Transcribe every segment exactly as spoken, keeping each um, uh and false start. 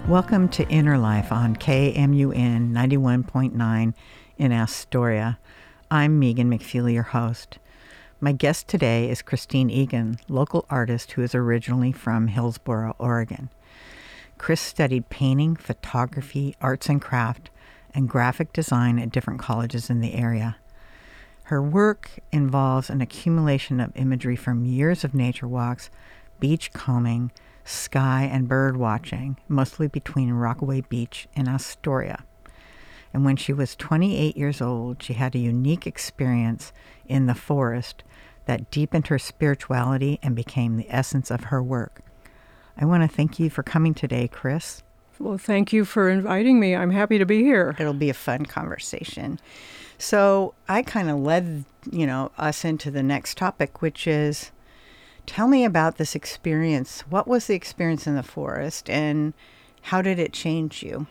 Welcome to Inner Life on K M U N ninety-one point nine in Astoria. I'm Megan McFeely, your host. My guest today is Christine Egan, local artist who is originally from Hillsboro, Oregon. Chris studied painting, photography, arts and craft, and graphic design at different colleges in the area. Her work involves an accumulation of imagery from years of nature walks, beach combing, sky and bird watching, mostly between Rockaway Beach and Astoria. And when she was twenty-eight years old, she had a unique experience in the forest that deepened her spirituality and became the essence of her work. I want to thank you for coming today, Chris. Well, thank you for inviting me. I'm happy to be here. It'll be a fun conversation. So I kind of led, you know, us into the next topic, which is, tell me about this experience. What was the experience in the forest, and how did it change you?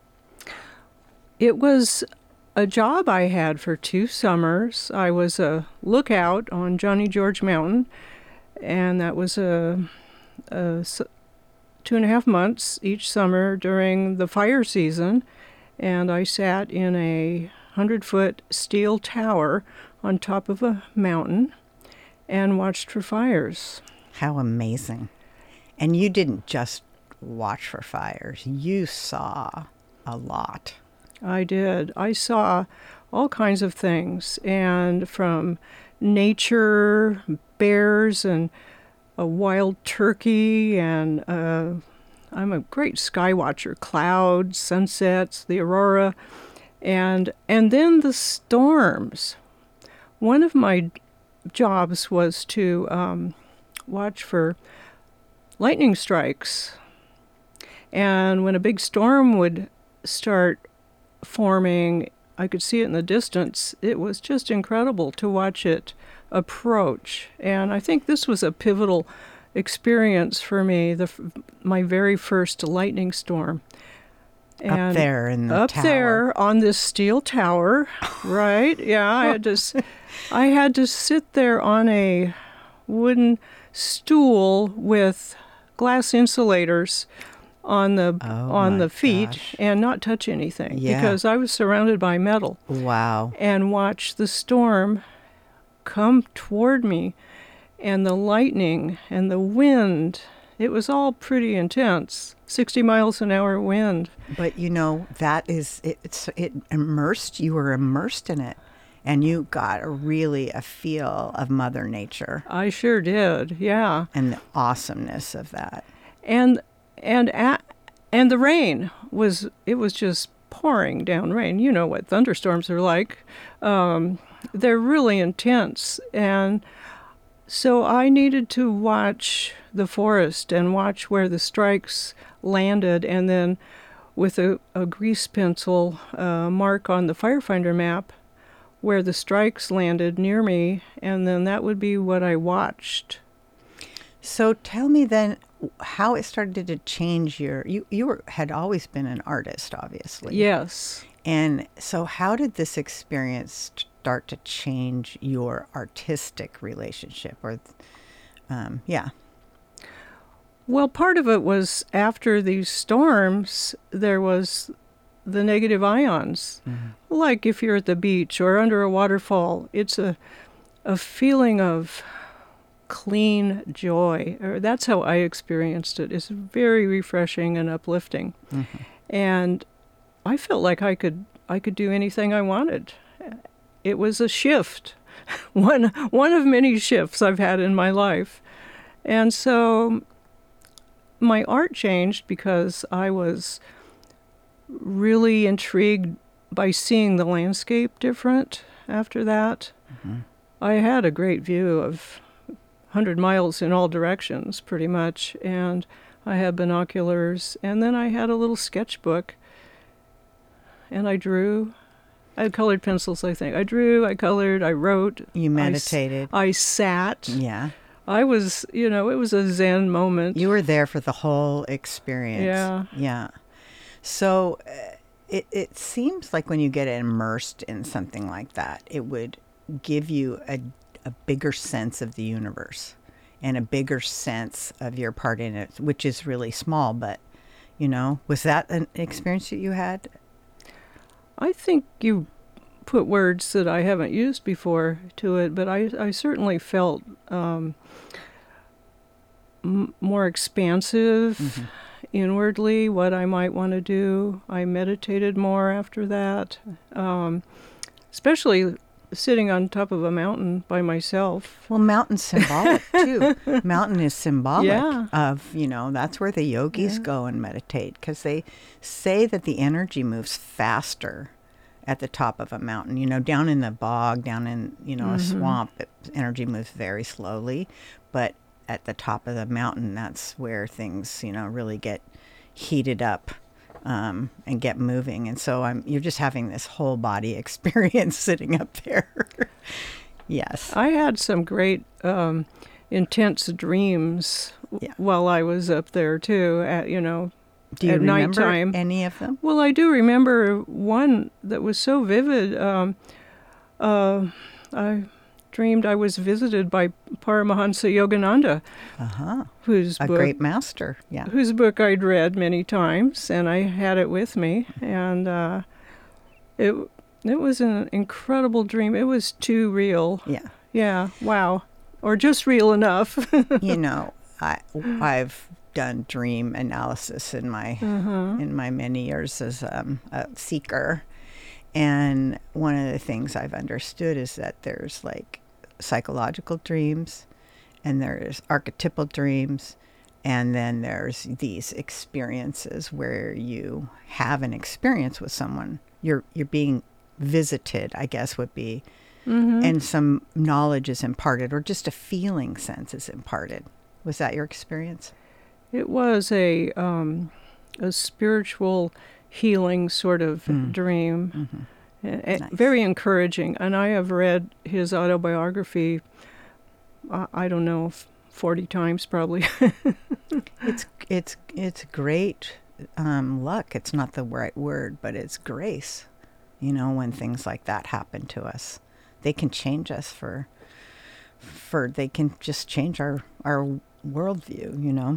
It was a job I had for two summers. I was a lookout on Johnny George Mountain, and that was a, a two and a half months each summer during the fire season. And I sat in a hundred-foot steel tower on top of a mountain and watched for fires. How amazing. And you didn't just watch for fires. You saw a lot. I did. I saw all kinds of things, and from nature, bears, and a wild turkey, and uh, I'm a great sky watcher, clouds, sunsets, the aurora, and and then the storms. One of my jobs was to um, watch for lightning strikes. And when a big storm would start forming, I could see it in the distance. It was just incredible to watch it approach. And I think this was a pivotal experience for me, the my very first lightning storm. And up there in the up tower. there on this steel tower, right? Yeah, I had to s- I had to sit there on a wooden stool with glass insulators on the oh on the feet gosh. and not touch anything Yeah. because I was surrounded by metal. Wow. And watch the storm come toward me, and the lightning and the wind. It was all pretty intense. sixty miles an hour wind. But you know, that is, it, it's, it immersed, you were immersed in it. And you got a, really a feel of Mother Nature. I sure did, yeah. And the awesomeness of that. And and a and the rain was, it was just pouring down rain. You know what thunderstorms are like. Um, they're really intense. And so I needed to watch the forest and watch where the strikes landed, and then with a, a grease pencil uh, mark on the firefinder map where the strikes landed near me, and then that would be what I watched. So tell me then how it started to change your, you, you were, had always been an artist, obviously. Yes. And so how did this experience start to change your artistic relationship? Or, um, yeah. Well, part of it was after these storms, there was the negative ions. Mm-hmm. Like if you're at the beach or under a waterfall, it's a a feeling of clean joy. Or that's how I experienced it. It's very refreshing and uplifting. Mm-hmm. And I felt like I could I could do anything I wanted. It was a shift, one one of many shifts I've had in my life. And so my art changed because I was really intrigued by seeing the landscape different after that. Mm-hmm. I had a great view of one hundred miles in all directions, pretty much, and I had binoculars, and then I had a little sketchbook, and I drew. I had colored pencils, I think. I drew, I colored, I wrote. You meditated. I, I sat. Yeah. I was, you know, it was a Zen moment. You were there for the whole experience. Yeah. Yeah. So uh, it, it seems like when you get immersed in something like that, it would give you a, a bigger sense of the universe and a bigger sense of your part in it, which is really small, but You know, was that an experience that you had? I think you put words that I haven't used before to it, but I, I certainly felt um, m- more expansive mm-hmm. inwardly, what I might want to do. I meditated more after that, um, especially sitting on top of a mountain by myself. Well, mountain's symbolic too. Mountain is symbolic yeah. of, you know, that's where the yogis yeah. go and meditate, because they say that the energy moves faster at the top of a mountain. You know, down in the bog, down in, you know, mm-hmm. a swamp, it, energy moves very slowly. But at the top of the mountain, that's where things, you know, really get heated up. Um, and get moving. And so I'm you're just having this whole body experience sitting up there. Yes. I had some great um, intense dreams yeah. while I was up there too, at, you know, do you at remember nighttime. Any of them? Well, I do remember one that was so vivid. Um, uh, I dreamed I was visited by Paramahansa Yogananda, uh-huh. whose a book, great master, yeah, whose book I'd read many times, and I had it with me, and uh, it it was an incredible dream. It was too real. Yeah, yeah, wow, or just real enough. You know, I I've done dream analysis in my uh-huh. in my many years as um, a seeker, and one of the things I've understood is that there's like psychological dreams, and there's archetypal dreams, and then there's these experiences where you have an experience with someone. You're you're being visited, I guess would be, mm-hmm. and some knowledge is imparted, or just a feeling sense is imparted. Was that your experience? It was a um, a spiritual healing sort of mm. dream. Mm-hmm. Nice. Very encouraging, and I have read his autobiography, uh, I don't know, forty times probably. it's it's it's great um, luck. It's not the right word, but it's grace. You know, when things like that happen to us, they can change us for for they can just change our our worldview. You know,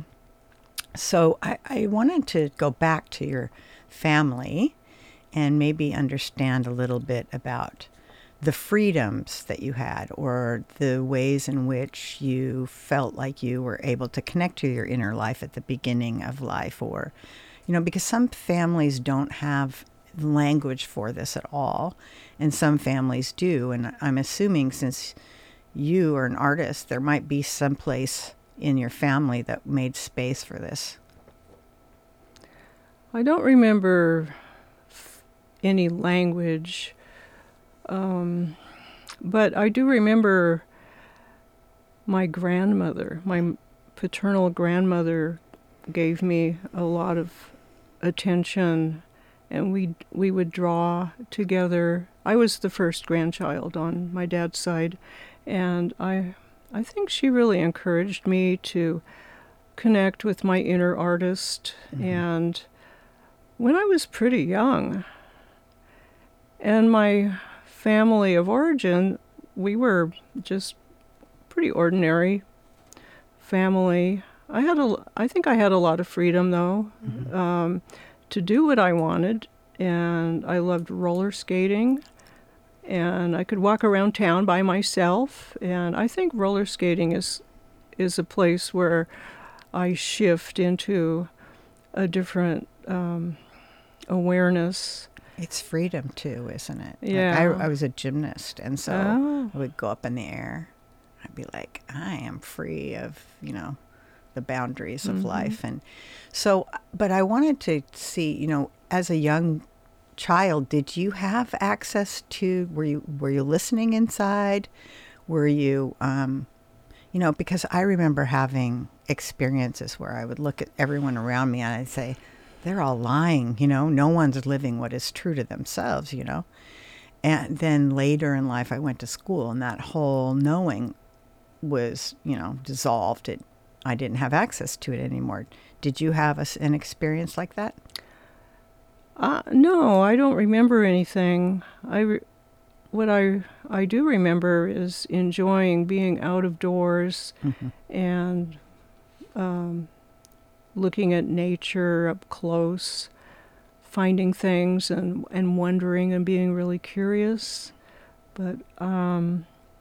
so I, I wanted to go back to your family and maybe understand a little bit about the freedoms that you had, or the ways in which you felt like you were able to connect to your inner life at the beginning of life, or, you know, because some families don't have language for this at all, and some families do. And I'm assuming since you are an artist, there might be some place in your family that made space for this. I don't remember any language, um, but I do remember my grandmother, my paternal grandmother, gave me a lot of attention, and we we would draw together. I was the first grandchild on my dad's side, and I I think she really encouraged me to connect with my inner artist. Mm-hmm. And when I was pretty young, and my family of origin, we were just pretty ordinary family. I had a, I think I had a lot of freedom, though, mm-hmm. um, to do what I wanted, and I loved roller skating, and I could walk around town by myself, and I think roller skating is is a place where I shift into a different um, awareness. It's freedom too, isn't it? Yeah. Like I, I was a gymnast, and so oh. I would go up in the air. I'd be like, I am free of, you know, the boundaries of mm-hmm. life. And so, but I wanted to see, you know, as a young child, did you have access to, were you, were you listening inside? Were you, um, you know, because I remember having experiences where I would look at everyone around me and I'd say, they're all lying, you know, no one's living what is true to themselves, you know. And then later in life, I went to school, and that whole knowing was, you know, dissolved. It, I didn't have access to it anymore. Did you have a, an experience like that? Uh, no, I don't remember anything. I, re- what I I do remember is enjoying being out of doors mm-hmm. and um, looking at nature up close, finding things and, and wondering and being really curious. But um,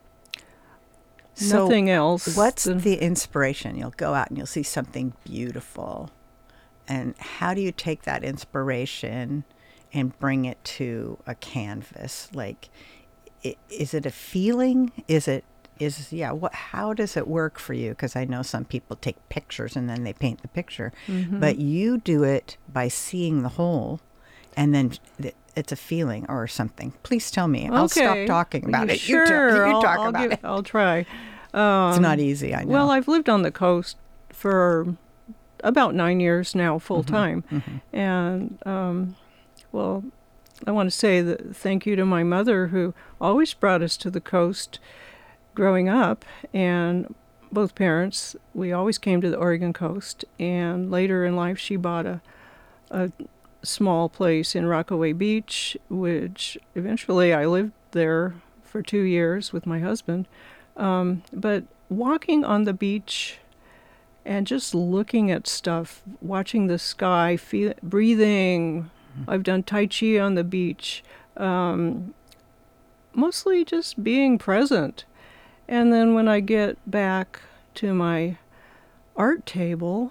so nothing else. What's than, the inspiration? You'll go out and you'll see something beautiful. And how do you take that inspiration and bring it to a canvas? Like, is it a feeling? Is it, is, yeah, what, how does it work for you? Because I know some people take pictures and then they paint the picture. Mm-hmm. But you do it by seeing the whole, and then it's a feeling or something. Please tell me. Okay. I'll stop talking about it. Sure, you talk, you I'll, talk I'll about give, it. I'll try. Um, it's not easy, I know. Well, I've lived on the coast for about nine years now, full time. Mm-hmm, mm-hmm. And, um, well, I want to say that thank you to my mother, who always brought us to the coast growing up. And both parents, we always came to the Oregon coast. And later in life, she bought a, a small place in Rockaway Beach, which eventually I lived there for two years with my husband. Um, but walking on the beach and just looking at stuff, watching the sky, feel, breathing. I've done Tai Chi on the beach. Um, mostly just being present. And then when I get back to my art table,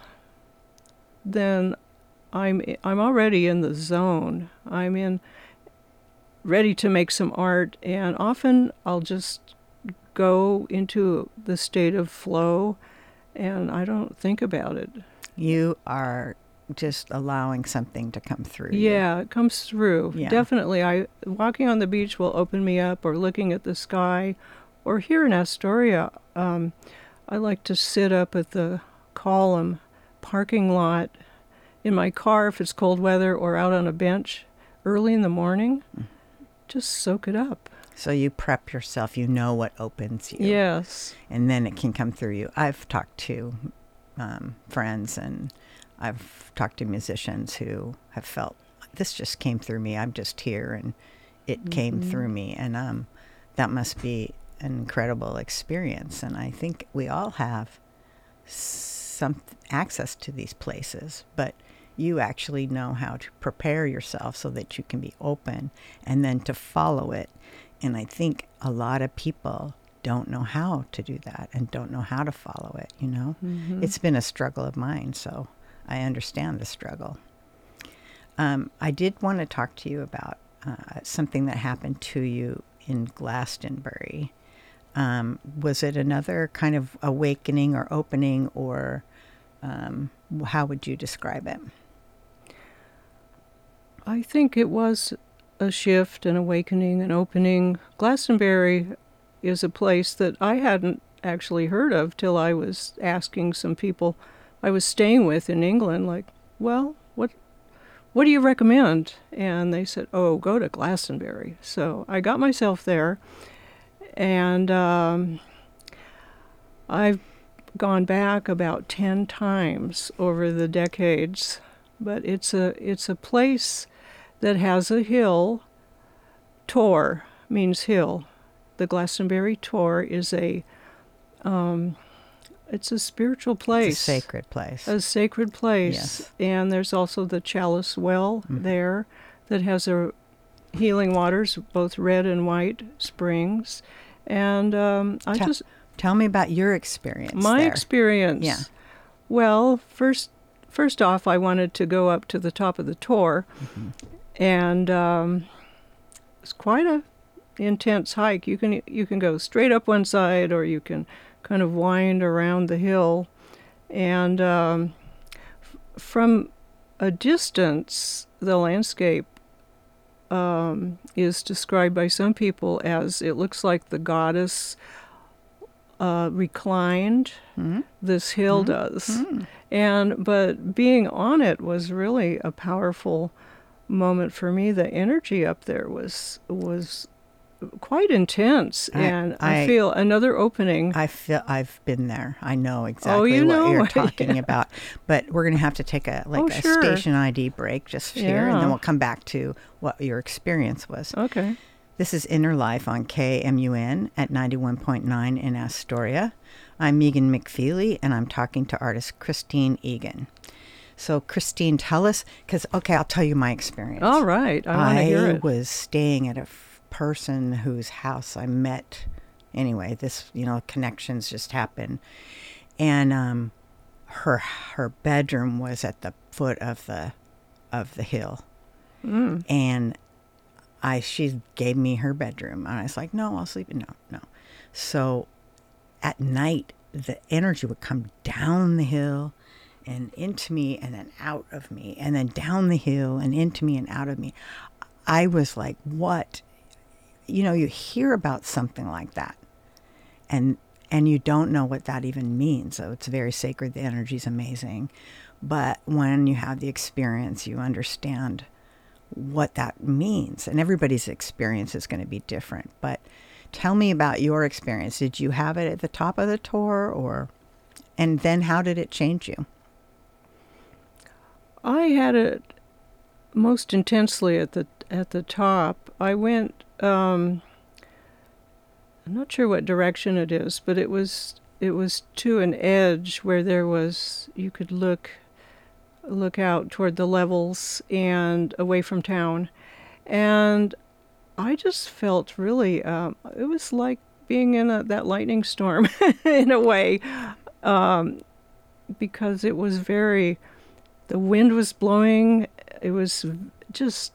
then I'm I'm already in the zone. I'm in ready to make some art, and often I'll just go into the state of flow, and I don't think about it. You are just allowing something to come through. Yeah, you. It comes through. Yeah. Definitely. I walking on the beach will open me up, or looking at the sky, or here in Astoria, um, I like to sit up at the column parking lot in my car if it's cold weather, or out on a bench early in the morning. Mm. Just soak it up. So you prep yourself. You know what opens you. Yes. And then it can come through you. I've talked to um, friends, and I've talked to musicians who have felt, this just came through me. I'm just here, and it mm-hmm. came through me. And um, that must be an incredible experience. And I think we all have some access to these places, but you actually know how to prepare yourself so that you can be open and then to follow it. And I think a lot of people don't know how to do that and don't know how to follow it, you know? Mm-hmm. It's been a struggle of mine, so I understand the struggle. Um, I did want to talk to you about uh, something that happened to you in Glastonbury. Um, was it another kind of awakening or opening, or um, how would you describe it? I think it was a shift, an awakening, an opening. Glastonbury is a place that I hadn't actually heard of till I was asking some people I was staying with in England, like, well, what what do you recommend? And they said, oh, go to Glastonbury. So I got myself there, and um, I've gone back about ten times over the decades, but it's a it's a place that has a hill. Tor means hill. The Glastonbury Tor is a um, it's a spiritual place. It's a sacred place. A sacred place. Yes. And there's also the Chalice Well mm-hmm. there that has a healing waters, both red and white springs. And um, I tell, just tell me about your experience. My there. experience. Yeah. Well, first first off, I wanted to go up to the top of the Tor, mm-hmm. and um, it's quite a intense hike. You can you can go straight up one side, or you can kind of wind around the hill, and um, f- from a distance, the landscape um, is described by some people as it looks like the goddess uh, reclined. Mm-hmm. This hill mm-hmm. does, mm-hmm. and but being on it was really a powerful moment for me. The energy up there was was quite intense, I, and I, I feel another opening. I feel I've been there. I know exactly oh, you what know? you're talking yeah. about. But we're going to have to take a like oh, a sure. station I D break just yeah. here, and then we'll come back to what your experience was. Okay. This is Inner Life on K M U N at ninety-one point nine in Astoria. I'm Megan McFeely, and I'm talking to artist Christine Egan. So, Christine, tell us, because, okay, I'll tell you my experience. All right. I want to hear it. I was staying at a f- person whose house I met. Anyway, this, you know, connections just happen. And um, her her bedroom was at the foot of the of the hill. Mm. And I she gave me her bedroom. And I was like, no, I'll sleep. No, no. So at night, the energy would come down the hill and into me and then out of me and then down the hill and into me and out of me. I was like, what? You know, you hear about something like that and and you don't know what that even means. So it's very sacred. The energy is amazing. But when you have the experience, you understand what that means. And everybody's experience is going to be different. But tell me about your experience. Did you have it at the top of the tour, or, and then how did it change you? I had it most intensely at the at the top. I went, um, I'm not sure what direction it is, but it was it was to an edge where there was, you could look look out toward the levels and away from town. And I just felt really, um, it was like being in a, that lightning storm in a way, um, because it was very, the wind was blowing. It was just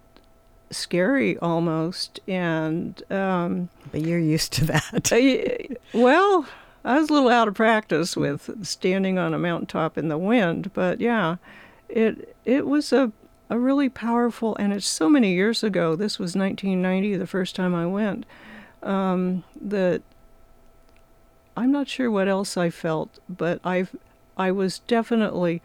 scary almost. And um, but you're used to that. I, well, I was a little out of practice with standing on a mountaintop in the wind, but yeah, it it was a a really powerful, and it's so many years ago. This was nineteen ninety, the first time I went. Um, that I'm not sure what else I felt, but I I was definitely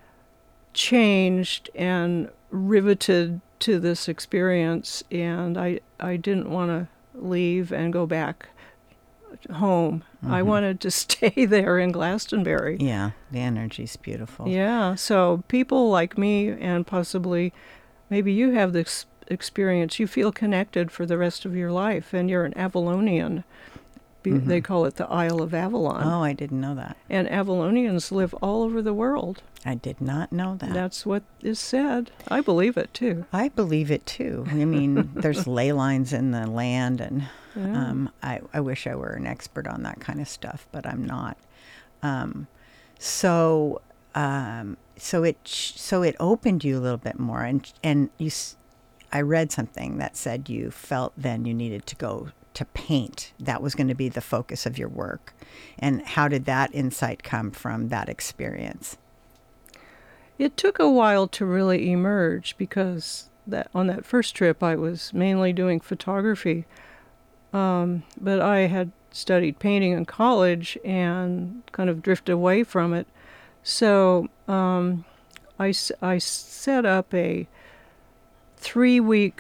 changed and riveted to this experience, and I I didn't want to leave and go back home. Mm-hmm. I wanted to stay there in Glastonbury. Yeah, the energy's beautiful. Yeah, so people like me, and possibly maybe you have this experience, you feel connected for the rest of your life, and you're an Avalonian. Mm-hmm. They call it the Isle of Avalon. Oh, I didn't know that. And Avalonians live all over the world. I did not know that. That's what is said. I believe it, too. I believe it, too. I mean, there's ley lines in the land, and yeah. um, I, I wish I were an expert on that kind of stuff, but I'm not. Um, so um, so it so it opened you a little bit more, and and you. I read something that said you felt then you needed to go to paint. That was going to be the focus of your work. And how did that insight come from that experience? It took a while to really emerge, because that on that first trip I was mainly doing photography. Um, but I had studied painting in college and kind of drifted away from it. So um, I, I set up a three-week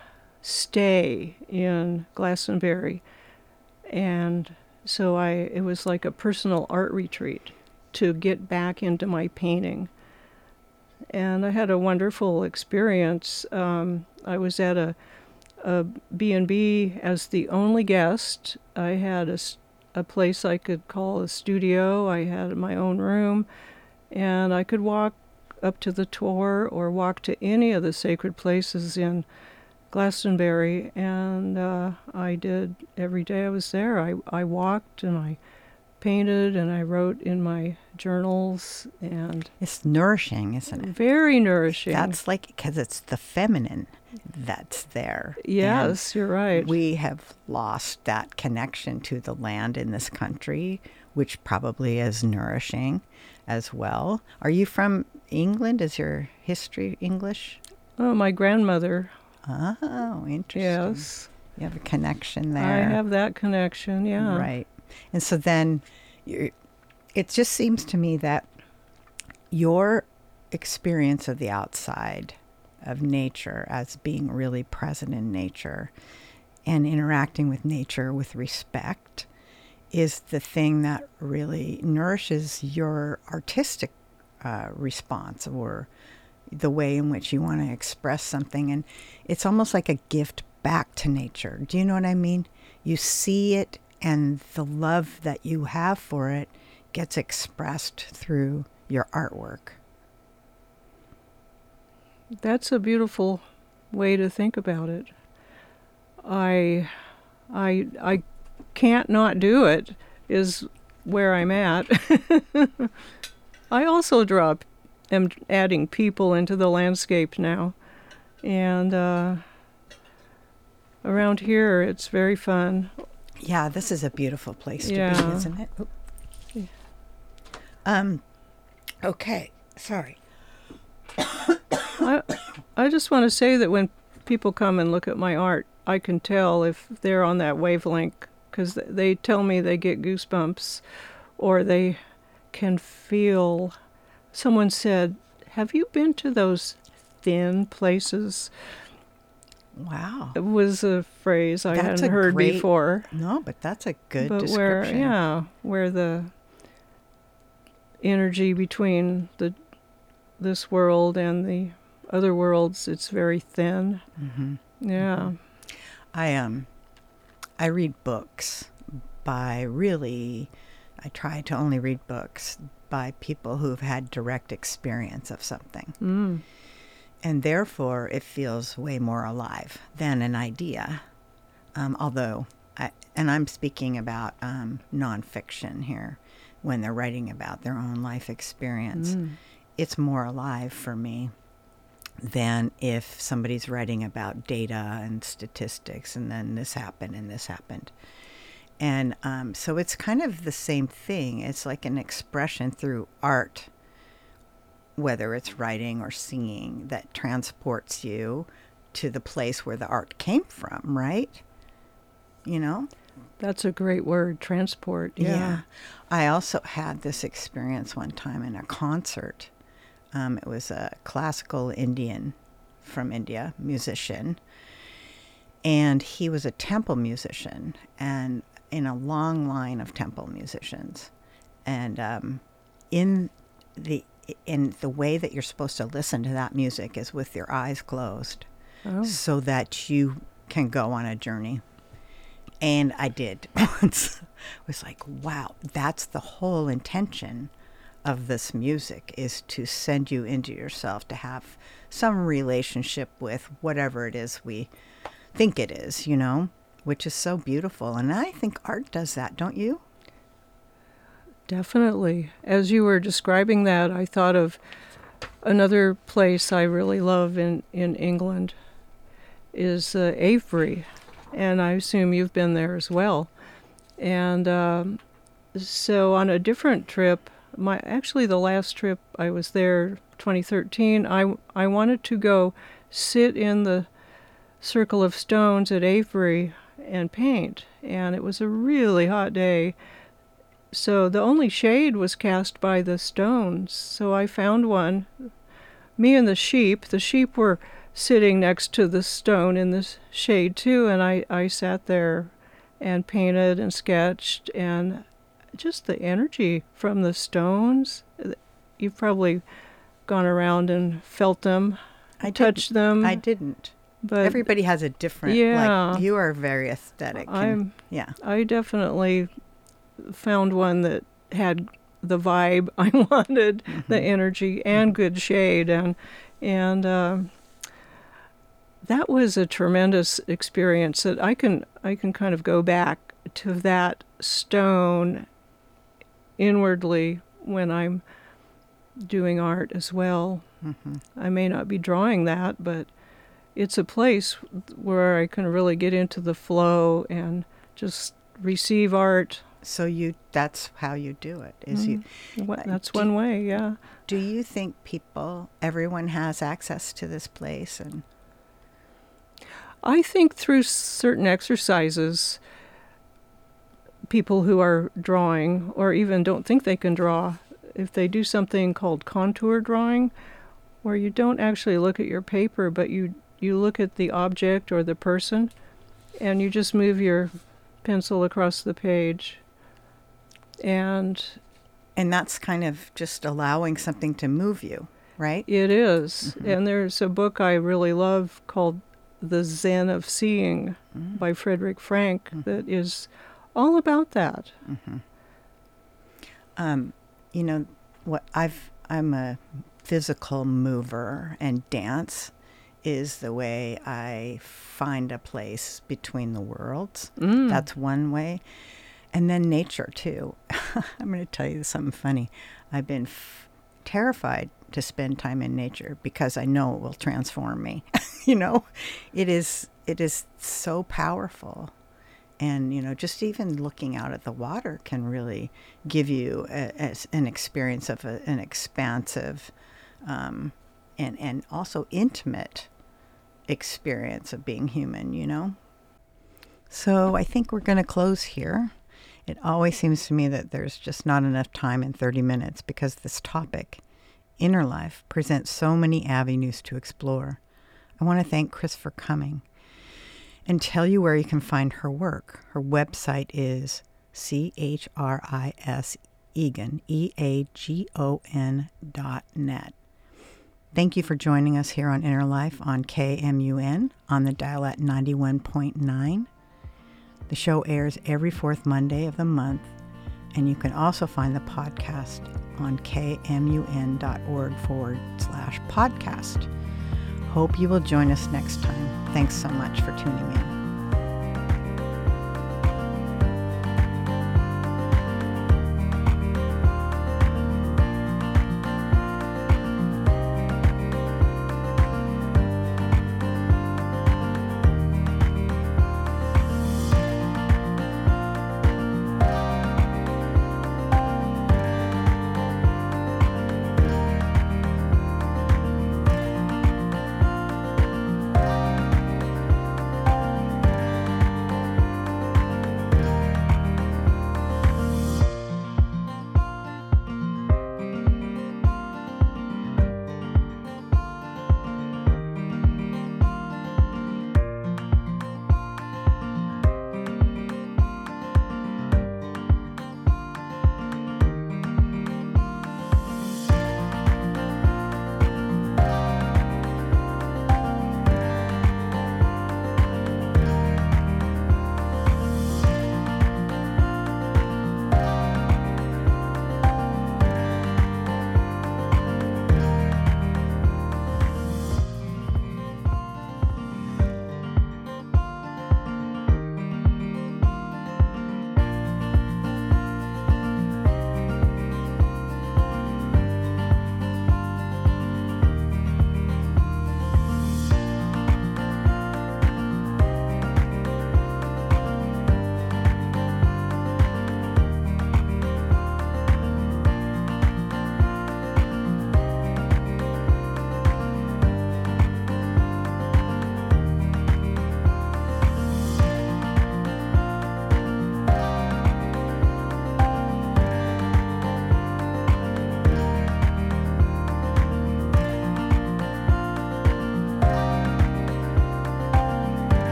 stay in Glastonbury, and so I it was like a personal art retreat to get back into my painting. And I had a wonderful experience. Um, I was at a, a B and B as the only guest. I had a, a place I could call a studio. I had my own room, and I could walk up to the Tor or walk to any of the sacred places in Glastonbury, and uh, I did every day I was there. I, I walked and I painted and I wrote in my journals, and it's nourishing, isn't it? Very nourishing. That's like, because it's the feminine that's there. Yes, and you're right. We have lost that connection to the land in this country, which probably is nourishing as well. Are you from England? Is your history English? Oh, my grandmother. Oh, interesting. Yes. You have a connection there. I have that connection, yeah. Right. And so then you're, it just seems to me that your experience of the outside, of nature, as being really present in nature and interacting with nature with respect, is the thing that really nourishes your artistic uh, response, or the way in which you want to express something. And it's almost like a gift back to nature. Do you know what I mean? You see it, and the love that you have for it gets expressed through your artwork. That's a beautiful way to think about it. I, I, I can't not do it, is where I'm at. I also draw, am adding people into the landscape now. And uh, around here, it's very fun. Yeah, this is a beautiful place to Yeah. be, isn't it? Oop. Um, okay, sorry. I, I just want to say that when people come and look at my art, I can tell if they're on that wavelength, because they tell me they get goosebumps, or they can feel. Someone said, "Have you been to those thin places?" Wow. It was a phrase I That's hadn't a heard great- before. No, but that's a good But where, description. yeah, where the energy between the this world and the other worlds, it's very thin. Mm-hmm. Yeah. I um, I read books by really, I try to only read books by people who've had direct experience of something. Mm. And therefore, it feels way more alive than an idea. Um, although, I, and I'm speaking about um, nonfiction here, when they're writing about their own life experience, Mm. it's more alive for me than if somebody's writing about data and statistics and then this happened and this happened. And um, so it's kind of the same thing. It's like an expression through art, whether it's writing or singing, that transports you to the place where the art came from, right? You know? That's a great word, transport. Yeah. I also had this experience one time in a concert. Um, it was a classical Indian from India, musician. And he was a temple musician and in a long line of temple musicians. And um, in the in the way that you're supposed to listen to that music is with your eyes closed, Oh. so that you can go on a journey. And I did once. It was like, wow, that's the whole intention of this music, is to send you into yourself, to have some relationship with whatever it is we think it is, you know, which is so beautiful. And I think art does that, don't you? Definitely. As you were describing that, I thought of another place I really love in, in England is uh, Avebury. And I assume you've been there as well. And um, so on a different trip, my actually the last trip I was there, twenty thirteen, I, I wanted to go sit in the Circle of Stones at Avebury and paint. And it was a really hot day. So the only shade was cast by the stones. So I found one. Me and the sheep, the sheep were sitting next to the stone in the shade too, and I, I sat there and painted and sketched, and just the energy from the stones. You've probably gone around and felt them, I touched them. I didn't. But Everybody has a different, Yeah. like, you are very aesthetic. and- I'm yeah. I definitely found one that had the vibe I wanted, the energy, and good shade, and and um, that was a tremendous experience. That I can I can kind of go back to that stone inwardly when I'm doing art as well. Mm-hmm. I may not be drawing that, but it's a place where I can really get into the flow and just receive art. So you, that's how you do it, is you, What, Uh, that's do- one way, yeah. do you think people, everyone has access to this place? And I think through certain exercises, people who are drawing or even don't think they can draw, if they do something called contour drawing, where you don't actually look at your paper, but you, you look at the object or the person, and you just move your pencil across the page. And and that's kind of just allowing something to move you, right? it is. Mhm. And there's a book I really love called The Zen of Seeing Mm-hmm. by Frederick Frank Mhm. that is all about that. Mm-hmm. Um, you know what? I've I'm a physical mover, and dance is the way I find a place between the worlds. Mm. That's one way. And then nature, too. I'm going to tell you something funny. I've been f- terrified to spend time in nature because I know it will transform me. You know, it is it is so powerful. And, you know, just even looking out at the water can really give you a, a, an experience of a, an expansive um, and, and also intimate experience of being human, you know? So I think we're going to close here. It always seems to me that there's just not enough time in thirty minutes because this topic, inner life, presents so many avenues to explore. I want to thank Chris for coming and tell you where you can find her work. Her website is C H R I S Eagon, E A G O N dot net. Thank you for joining us here on Inner Life on K M U N on the dial at ninety-one point nine. The show airs every fourth Monday of the month, and you can also find the podcast on kmun.org forward slash podcast. Hope you will join us next time. Thanks so much for tuning in.